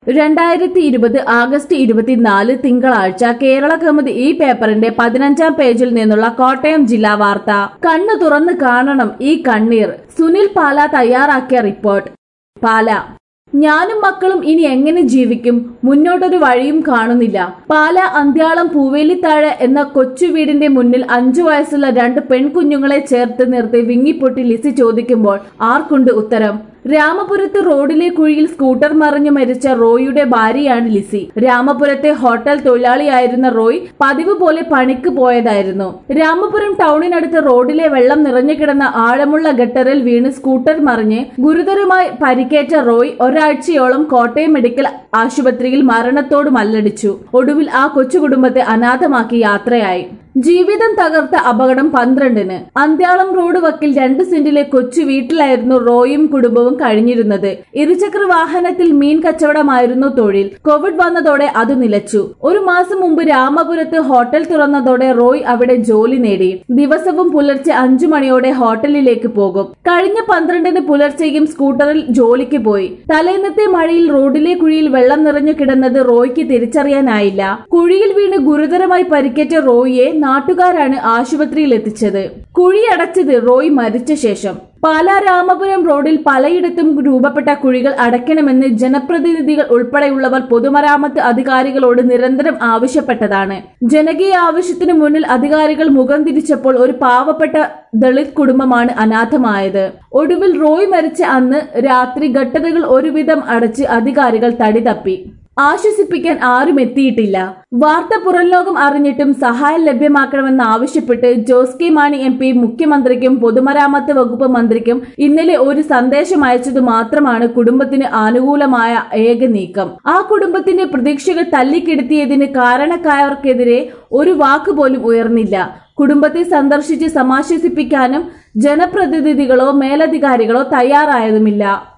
2020 August 24 തിങ്കളാഴ്ച കേരള കൗമുദി ഈ പേപ്പറിന്റെ 15-ാം പേജിൽ നിന്നുള്ള കോട്ടയം ജില്ലാ വാർത്ത. കണ്ണു തുറന്ന് കാണണം ഈ കണ്ണീർ. സുനിൽ പാല തയ്യാറാക്കിയ റിപ്പോർട്ട്. പാല. ഞാനും മക്കളും ഇനി എങ്ങനെ ജീവിക്കും? മുന്നോട്ടൊരു വഴിയും കാണുന്നില്ല. പാല അന്ത്യാളം പൂവേലിത്താഴ് എന്ന കൊച്ചു വീടിന്റെ മുന്നിൽ 5 വയസ്സുള്ള 2 പെൺകുഞ്ഞുങ്ങളെ ചേർത്ത് നിർത്തി വിങ്ങിപ്പൊട്ടി ലിസി ചോദിക്കുമ്പോൾ ആർക്കുണ്ട് ഉത്തരം? രാമപുരത്ത് റോഡിലെ കുഴിയിൽ സ്കൂട്ടർ മറിഞ്ഞു മരിച്ച റോയിയുടെ ഭാര്യയാണ് ലിസി. രാമപുരത്തെ ഹോട്ടൽ തൊഴിലാളിയായിരുന്ന റോയ് പതിവ് പോലെ പണിക്ക് പോയതായിരുന്നു. രാമപുരം ടൗണിനടുത്ത് റോഡിലെ വെള്ളം നിറഞ്ഞു കിടന്ന ആഴമുള്ള ഗട്ടറിൽ വീണ് സ്കൂട്ടർ മറിഞ്ഞ് ഗുരുതരമായി പരിക്കേറ്റ റോയ് ഒരാഴ്ചയോളം കോട്ടയം മെഡിക്കൽ ആശുപത്രിയിൽ മരണത്തോട് മല്ലടിച്ചു. ഒടുവിൽ ആ കൊച്ചു കുടുംബത്തെ അനാഥമാക്കി യാത്രയായി. ജീവിതം തകർത്ത അപകടം 12-ന് അന്ത്യാളം റോഡ് വക്കിൽ 2 സെന്റിലെ കൊച്ചു വീട്ടിലായിരുന്നു റോയും കുടുംബവും കഴിഞ്ഞിരുന്നത്. ഇരുചക്ര വാഹനത്തിൽ മീൻ കച്ചവടമായിരുന്നു തൊഴിൽ. കോവിഡ് വന്നതോടെ അത് നിലച്ചു. 1 മാസം മുമ്പ് രാമപുരത്ത് ഹോട്ടൽ തുറന്നതോടെ റോയ് അവിടെ ജോലി നേടി. ദിവസവും പുലർച്ചെ 5 മണിയോടെ ഹോട്ടലിലേക്ക് പോകും. കഴിഞ്ഞ 12-ന് പുലർച്ചെയും സ്കൂട്ടറിൽ ജോലിക്ക് പോയി. തലേന്നത്തെ മഴയിൽ റോഡിലെ കുഴിയിൽ വെള്ളം നിറഞ്ഞു കിടന്നത് റോയ്ക്ക് തിരിച്ചറിയാനായില്ല. കുഴിയിൽ വീണ് ഗുരുതരമായി പരിക്കേറ്റ റോയിയെ നാട്ടുകാരാണ് ആശുപത്രിയിൽ എത്തിച്ചത്. കുഴിയടച്ചത് റോയ് മരിച്ച ശേഷം. പാലാ രാമപുരം റോഡിൽ പലയിടത്തും രൂപപ്പെട്ട കുഴികൾ അടയ്ക്കണമെന്ന് ജനപ്രതിനിധികൾ ഉൾപ്പെടെയുള്ളവർ പൊതുമരാമത്ത് അധികാരികളോട് നിരന്തരം ആവശ്യപ്പെട്ടതാണ്. ജനകീയ ആവശ്യത്തിനു മുന്നിൽ അധികാരികൾ മുഖം തിരിച്ചപ്പോൾ ഒരു പാവപ്പെട്ട ദളിത് കുടുംബമാണ് അനാഥമായത്. ഒടുവിൽ റോയ് മരിച്ച അന്ന് രാത്രി ഗട്ടറുകൾ ഒരുവിധം അടച്ച് അധികാരികൾ തടി തപ്പി. ആശ്വസിപ്പിക്കാൻ ആരും എത്തിയിട്ടില്ല. വാർത്ത പുറംലോകം അറിഞ്ഞിട്ടും സഹായം ലഭ്യമാക്കണമെന്ന് ആവശ്യപ്പെട്ട് ജോസ് കെ മാണി MP മുഖ്യമന്ത്രിക്കും പൊതുമരാമത്ത് വകുപ്പ് മന്ത്രിക്കും ഇന്നലെ ഒരു സന്ദേശം അയച്ചതു മാത്രമാണ് കുടുംബത്തിന് അനുകൂലമായ ഏക നീക്കം. ആ കുടുംബത്തിന്റെ പ്രതീക്ഷകൾ തല്ലിക്കെടുത്തിയതിന് കാരണക്കാർക്കെതിരെ ഒരു വാക്കുപോലും ഉയർന്നില്ല. കുടുംബത്തെ സന്ദർശിച്ച് സമാശ്വസിപ്പിക്കാനും ജനപ്രതിനിധികളോ മേലധികാരികളോ തയ്യാറായതുമില്ല.